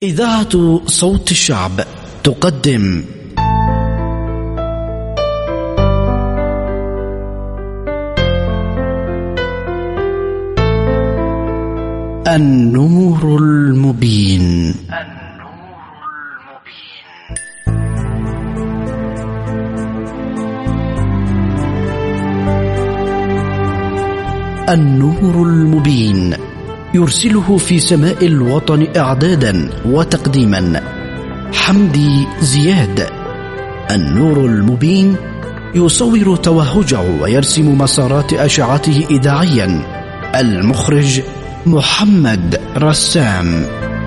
إذاعة صوت الشعب تقدم النور المبين. النور المبين يرسله في سماء الوطن إعدادا وتقديما حمدي زياد. النور المبين يصور توهجه ويرسم مسارات أشعته إذاعيا. المخرج محمد رسام.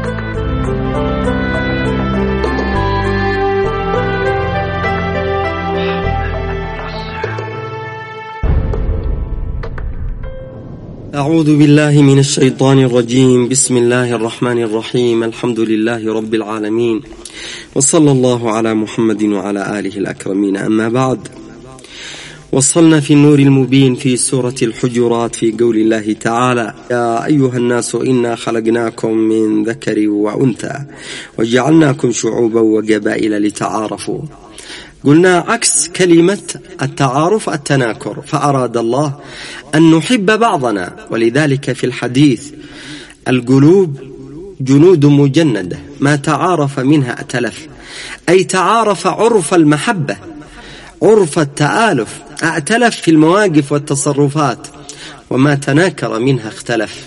أعوذ بالله من الشيطان الرجيم. بسم الله الرحمن الرحيم. الحمد لله رب العالمين، وصلى الله على محمد وعلى آله الأكرمين. أما بعد، وصلنا في النور المبين في سورة الحجرات في قول الله تعالى: يا أيها الناس إنا خلقناكم من ذكر وأنثى وجعلناكم شعوبا وقبائل لتعارفوا. قلنا عكس كلمة التعارف التناكر، فأراد الله أن نحب بعضنا، ولذلك في الحديث: القلوب جنود مجندة ما تعارف منها ائتلف، أي تعارف عرف المحبة، عرف التآلف، ائتلف في المواقف والتصرفات، وما تناكر منها اختلف.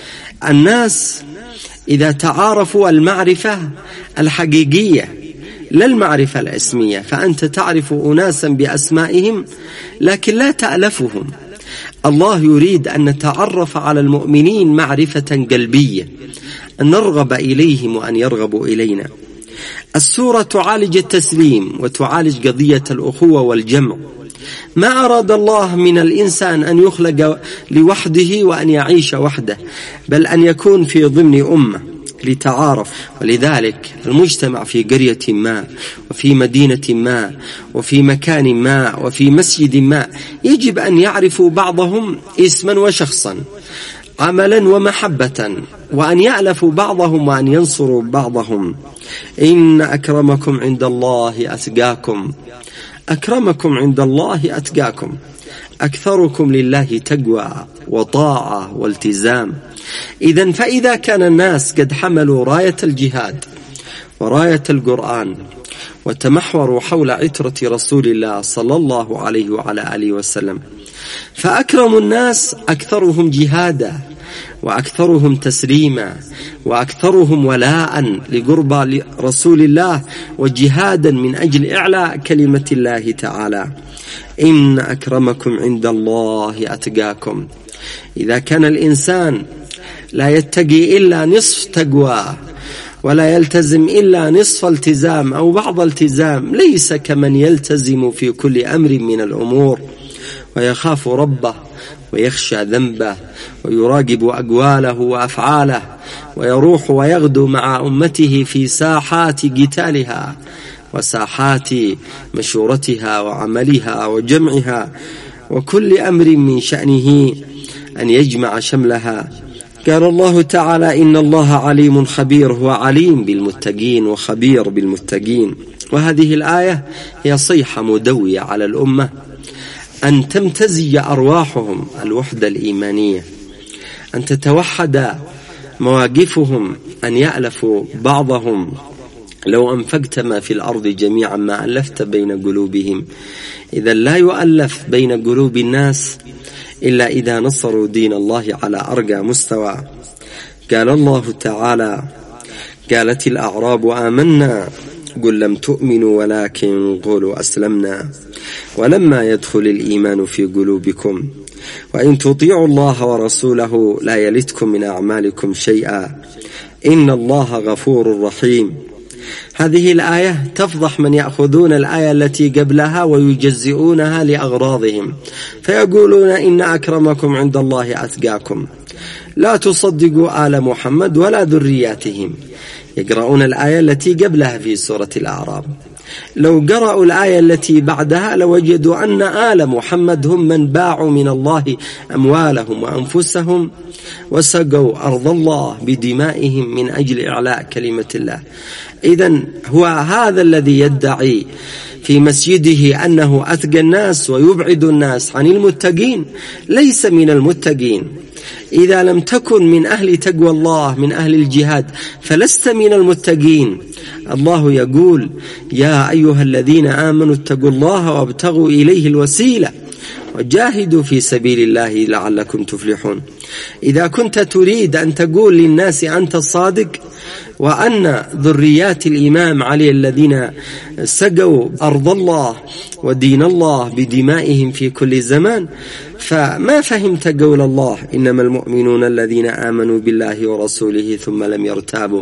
الناس إذا تعارفوا المعرفة الحقيقية لا المعرفة الاسمية، فأنت تعرف أناسا بأسمائهم لكن لا تألفهم. الله يريد أن نتعرف على المؤمنين معرفة قلبية، أن نرغب إليهم وأن يرغبوا إلينا. السورة تعالج التسليم وتعالج قضية الأخوة والجمع. ما أراد الله من الإنسان أن يخلق لوحده وأن يعيش وحده، بل أن يكون في ضمن أمة لتعارف. ولذلك المجتمع في قرية ما وفي مدينة ما وفي مكان ما وفي مسجد ما يجب أن يعرفوا بعضهم اسما وشخصا، عملا ومحبة، وأن يألفوا بعضهم وأن ينصروا بعضهم. إن أكرمكم عند الله أتقاكم. أكرمكم عند الله أتقاكم، أكثركم لله تقوى وطاعة والتزام. فإذا كان الناس قد حملوا راية الجهاد وراية القرآن وتمحوروا حول عترة رسول الله صلى الله عليه وعلى آله وسلم، فأكرم الناس أكثرهم جهادا وأكثرهم تسليما وأكثرهم ولاء لقرب رسول الله وجهادا من أجل إعلاء كلمة الله تعالى. إن أكرمكم عند الله أتقاكم. إذا كان الإنسان لا يتقي إلا نصف تقوى ولا يلتزم إلا نصف التزام أو بعض التزام، ليس كمن يلتزم في كل أمر من الأمور ويخاف ربه ويخشى ذنبه ويراقب أقواله وأفعاله، ويروح ويغدو مع أمته في ساحات قتالها وساحات مشورتها وعملها وجمعها، وكل أمر من شأنه أن يجمع شملها. قال الله تعالى: إن الله عليم خبير. هو عليم بالمتقين وخبير بالمتقين. وهذه الآية هي صيحة مدوية على الأمة أن تمتزج أرواحهم الوحدة الإيمانية، أن تتوحد مواقفهم، أن يألفوا بعضهم. لو أنفقت ما في الأرض جميعا ما ألفت بين قلوبهم. إذا لا يؤلف بين قلوب الناس إلا إذا نصروا دين الله على أرقى مستوى. قال الله تعالى: قالت الأعراب آمنا قل لم تؤمنوا ولكن قولوا أسلمنا ولما يدخل الإيمان في قلوبكم وإن تطيعوا الله ورسوله لا يلتكم من أعمالكم شيئا إن الله غفور رحيم. هذه الآية تفضح من يأخذون الآية التي قبلها ويجزئونها لأغراضهم، فيقولون: إن أكرمكم عند الله أتقاكم. لا تصدقوا آل محمد ولا ذرياتهم. يقرؤون الآية التي قبلها في سورة الأعراف لو قرأوا الآية التي بعدها لوجدوا أن آل محمد هم من باعوا من الله أموالهم وأنفسهم وسقوا أرض الله بدمائهم من أجل إعلاء كلمة الله. إذن هو هذا الذي يدعي في مسجده أنه أتقى الناس ويبعد الناس عن المتقين، ليس من المتقين. إذا لم تكن من أهل تقوى الله من أهل الجهاد فلست من المتقين. الله يقول: يا أيها الذين آمنوا اتقوا الله وابتغوا إليه الوسيلة وجاهدوا في سبيل الله لعلكم تفلحون. إذا كنت تريد أن تقول للناس أنت الصادق وأن ذريات الإمام علي الذين سقوا أرض الله ودين الله بدمائهم في كل زمان، فما فهمت قول الله: إنما المؤمنون الذين آمنوا بالله ورسوله ثم لم يرتابوا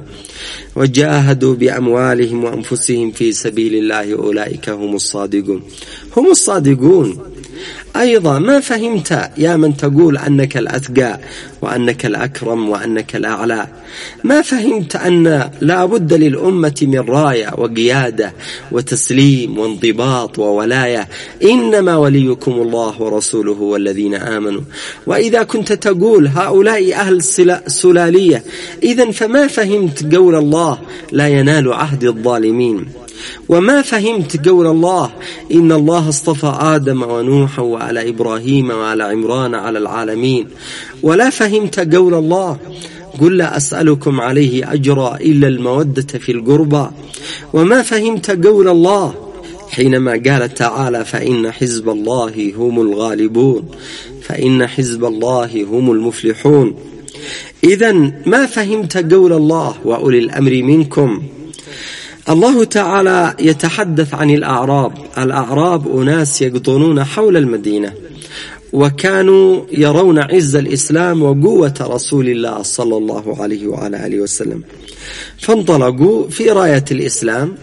وجاهدوا بأموالهم وأنفسهم في سبيل الله أولئك هم الصادقون. هم الصادقون. أيضا ما فهمت يا من تقول أنك الأتقى وأنك الأكرم وأنك الأعلى، ما فهمت أن لا بد للأمة من راية وقيادة وتسليم وانضباط وولاية. إنما وليكم الله ورسوله والذين آمنوا. وإذا كنت تقول هؤلاء أهل سلالية، إذن فما فهمت قول الله: لا ينال عهد الظالمين. وما فهمت قول الله: إن الله اصطفى آدم ونوحا وعلى إبراهيم وعلى عمران على العالمين. ولا فهمت قول الله: قل لا أسألكم عليه أجرا إلا المودة في القربى. وما فهمت قول الله حينما قال تعالى: فإن حزب الله هم الغالبون، فإن حزب الله هم المفلحون. إذن ما فهمت قول الله: وأولي الأمر منكم. الله تعالى يتحدث عن الأعراب. الأعراب أناس يقطنون حول المدينة، وكانوا يرون عز الإسلام وقوة رسول الله صلى الله عليه وعلى آله وسلم، فانطلقوا في راية الإسلام،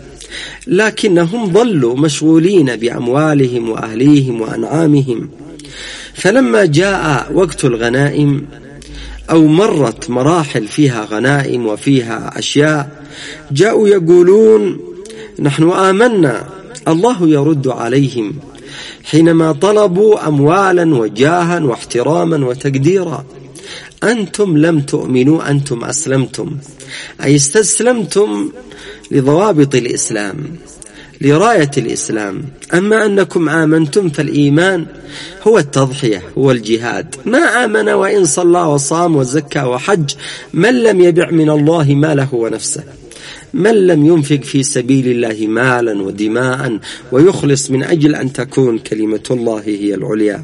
لكنهم ظلوا مشغولين بأموالهم وأهليهم وأنعامهم. فلما جاء وقت الغنائم أو مرت مراحل فيها غنائم وفيها أشياء، جاءوا يقولون: نحن آمنا. الله يرد عليهم حينما طلبوا أموالا وجاها واحتراما وتقديرا: أنتم لم تؤمنوا، أنتم أسلمتم، أي استسلمتم لضوابط الإسلام، لراية الإسلام. أما أنكم آمنتم فالإيمان هو التضحية، هو الجهاد. ما آمن وإن صلى وصام وزكى وحج من لم يبع من الله ماله ونفسه، من لم ينفق في سبيل الله مالا ودماء ويخلص من أجل أن تكون كلمة الله هي العليا.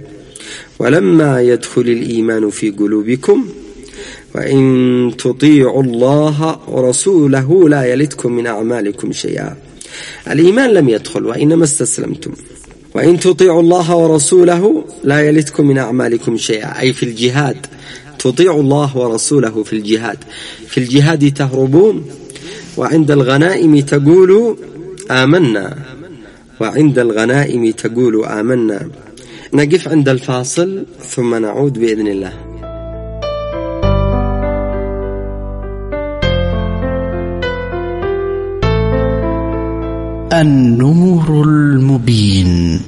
ولما يدخل الإيمان في قلوبكم وإن تطيعوا الله ورسوله لا يلتكم من أعمالكم شيئا. الإيمان لم يدخل وإنما استسلمتم. وإن تطيعوا الله ورسوله لا يلتكم من أعمالكم شيئا، أي في الجهاد تطيعوا الله ورسوله في الجهاد. في الجهاد تهربون، وعند الغنائم تقولوا آمنا، وعند الغنائم تقولوا آمنا. نقف عند الفاصل ثم نعود بإذن الله. النور المبين.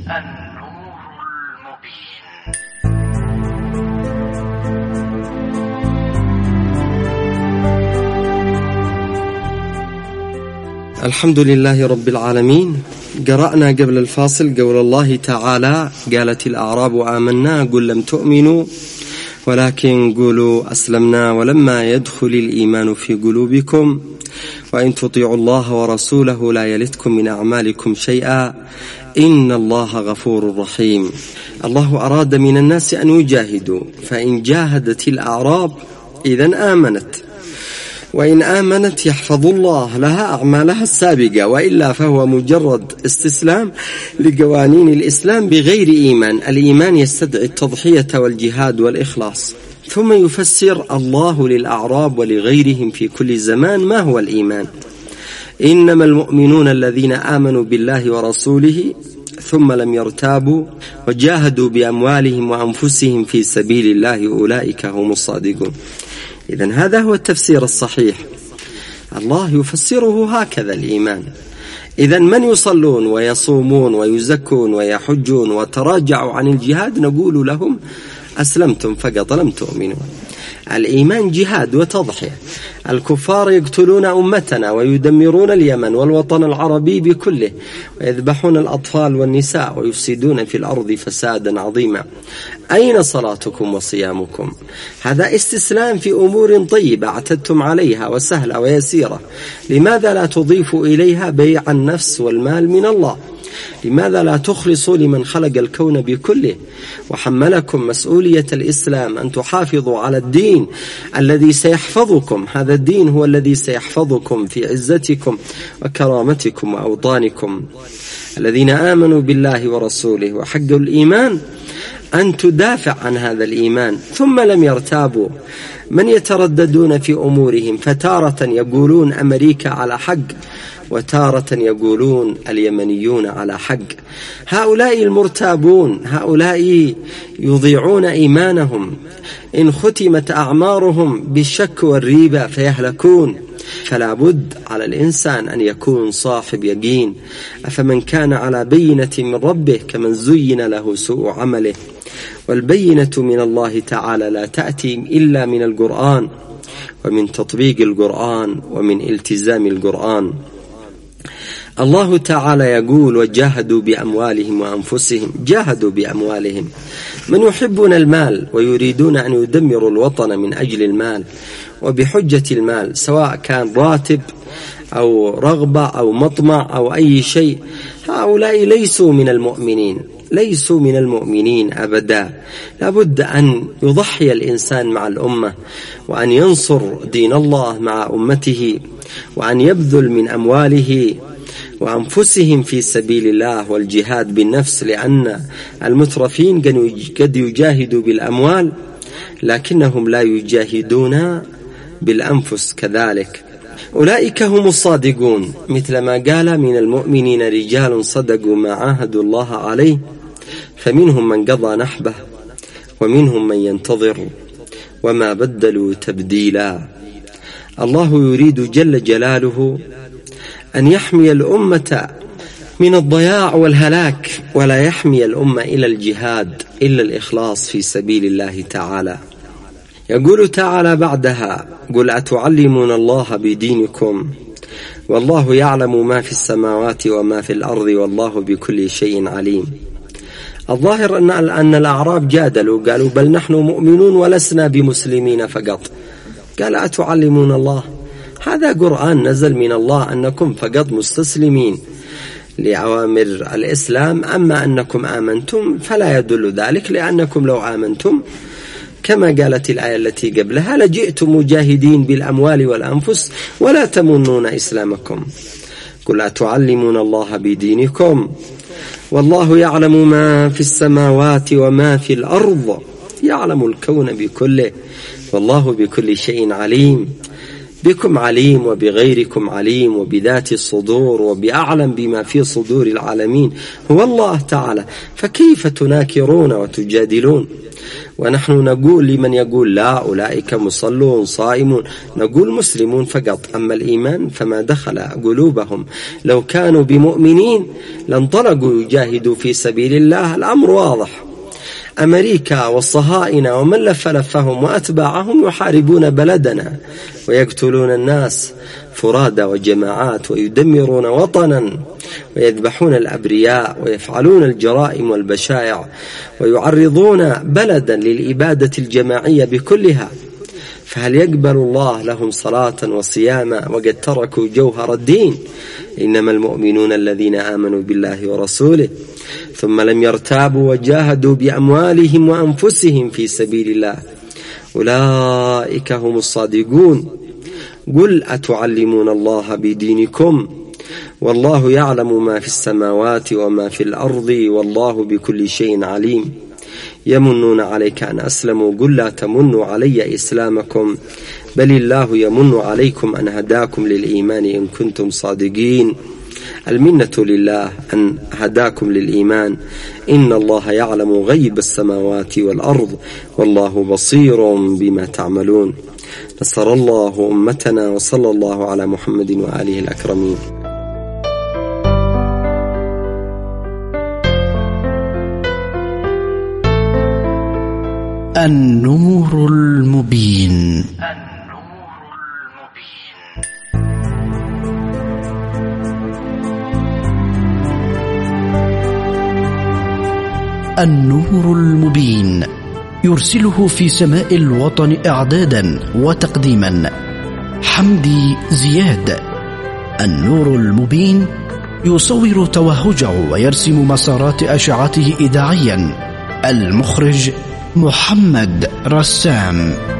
الحمد لله رب العالمين. قرأنا قبل الفاصل قول الله تعالى: قالت الأعراب آمنا قل لم تؤمنوا ولكن قولوا أسلمنا ولما يدخل الإيمان في قلوبكم وإن تطيعوا الله ورسوله لا يلتكم من أعمالكم شيئا إن الله غفور رحيم. الله أراد من الناس أن يجاهدوا، فإن جاهدت الأعراب إذن آمنت، وإن آمنت يحفظ الله لها أعمالها السابقة، وإلا فهو مجرد استسلام لقوانين الإسلام بغير إيمان. الإيمان يستدعي التضحية والجهاد والإخلاص. ثم يفسر الله للأعراب ولغيرهم في كل زمان ما هو الإيمان: إنما المؤمنون الذين آمنوا بالله ورسوله ثم لم يرتابوا وجاهدوا بأموالهم وأنفسهم في سبيل الله أولئك هم الصادقون. إذن هذا هو التفسير الصحيح. الله يفسره هكذا الإيمان. إذن من يصلون ويصومون ويزكون ويحجون وتراجعوا عن الجهاد نقول لهم أسلمتم فقط لم تؤمنوا. الإيمان جهاد وتضحية. الكفار يقتلون أمتنا ويدمرون اليمن والوطن العربي بكله ويذبحون الأطفال والنساء ويفسدون في الأرض فسادا عظيما. أين صلاتكم وصيامكم؟ هذا استسلام في أمور طيبة اعتدتم عليها وسهلة ويسيرة. لماذا لا تضيفوا إليها بيع النفس والمال من الله؟ لماذا لا تخلصوا لمن خلق الكون بكله وحملكم مسؤولية الإسلام أن تحافظوا على الدين الذي سيحفظكم؟ هذا الدين هو الذي سيحفظكم في عزتكم وكرامتكم وأوطانكم. الذين آمنوا بالله ورسوله وحقوا الإيمان أن تدافع عن هذا الإيمان ثم لم يرتابوا. من يترددون في أمورهم فتارة يقولون أمريكا على حق وتارة يقولون اليمنيون على حق. هؤلاء المرتابون، هؤلاء يضيعون إيمانهم. إن ختمت أعمارهم بالشك والريبة فيهلكون. فلا بد على الإنسان أن يكون صاحب يقين. أفمن كان على بينة من ربه كمن زين له سوء عمله. والبينة من الله تعالى لا تأتي إلا من القرآن ومن تطبيق القرآن ومن التزام القرآن. الله تعالى يقول وجاهدوا بأموالهم وأنفسهم. جاهدوا بأموالهم. من يحبون المال ويريدون أن يدمروا الوطن من أجل المال وبحجة المال، سواء كان راتب أو رغبة أو مطمع أو أي شيء، هؤلاء ليسوا من المؤمنين، ليسوا من المؤمنين أبدا. لابد أن يضحي الإنسان مع الأمة وأن ينصر دين الله مع أمته وأن يبذل من أمواله وأنفسهم في سبيل الله والجهاد بالنفس، لأن المترفين قد يجاهدوا بالأموال لكنهم لا يجاهدون بالأنفس كذلك. أولئك هم الصادقون، مثل ما قال من المؤمنين رجال صدقوا ما عاهدوا الله عليه فمنهم من قضى نحبه ومنهم من ينتظر وما بدلوا تبديلا. الله يريد جل جلاله أن يحمي الأمة من الضياع والهلاك، ولا يحمي الأمة إلى الجهاد إلا الإخلاص في سبيل الله تعالى. يقول تعالى بعدها قل أتعلمون الله بدينكم والله يعلم ما في السماوات وما في الأرض والله بكل شيء عليم. الظاهر أن الأعراب جادلوا قالوا بل نحن مؤمنون ولسنا بمسلمين فقط. قال أتعلمون الله، هذا قرآن نزل من الله أنكم فقط مستسلمين لأوامر الإسلام، أما أنكم آمنتم فلا يدل ذلك، لأنكم لو آمنتم كما قالت الآية التي قبلها لجئتم مجاهدين بالأموال والأنفس ولا تمنون إسلامكم. قل أتعلمون الله بدينكم والله يعلم ما في السماوات وما في الأرض، يعلم الكون بكله والله بكل شيء عليم. بكم عليم وبغيركم عليم وبذات الصدور وبأعلم بما في صدور العالمين هو الله تعالى، فكيف تناكرون وتجادلون؟ ونحن نقول لمن يقول لا أولئك مصلون صائمون نقول مسلمون فقط، أما الإيمان فما دخل قلوبهم. لو كانوا بمؤمنين لانطلقوا يجاهدوا في سبيل الله. الأمر واضح. أمريكا والصهاينة ومن لف لفهم وأتباعهم يحاربون بلدنا ويقتلون الناس فرادى وجماعات ويدمرون وطنا ويذبحون الأبرياء ويفعلون الجرائم والبشائع ويعرضون بلدا للإبادة الجماعية بكلها. فهل يقبل الله لهم صلاة وصياما وقد تركوا جوهر الدين؟ إنما المؤمنون الذين آمنوا بالله ورسوله ثم لم يرتابوا وجاهدوا بأموالهم وأنفسهم في سبيل الله أولئك هم الصادقون. قل أتعلمون الله بدينكم والله يعلم ما في السماوات وما في الأرض والله بكل شيء عليم. يمنون عليك أن أسلموا قل لا تمنوا علي إسلامكم بل الله يمن عليكم أن هداكم للإيمان إن كنتم صادقين. المنة لله أن هداكم للإيمان. إن الله يعلم غيب السماوات والأرض والله بصير بما تعملون. نصر الله أمتنا وصلى الله على محمد وآله الأكرمين. النور المبين. النور المبين يرسله في سماء الوطن إعدادا وتقديما حمدي زياد. النور المبين يصور توهجه ويرسم مسارات أشعته إذاعيا. المخرج محمد رسام.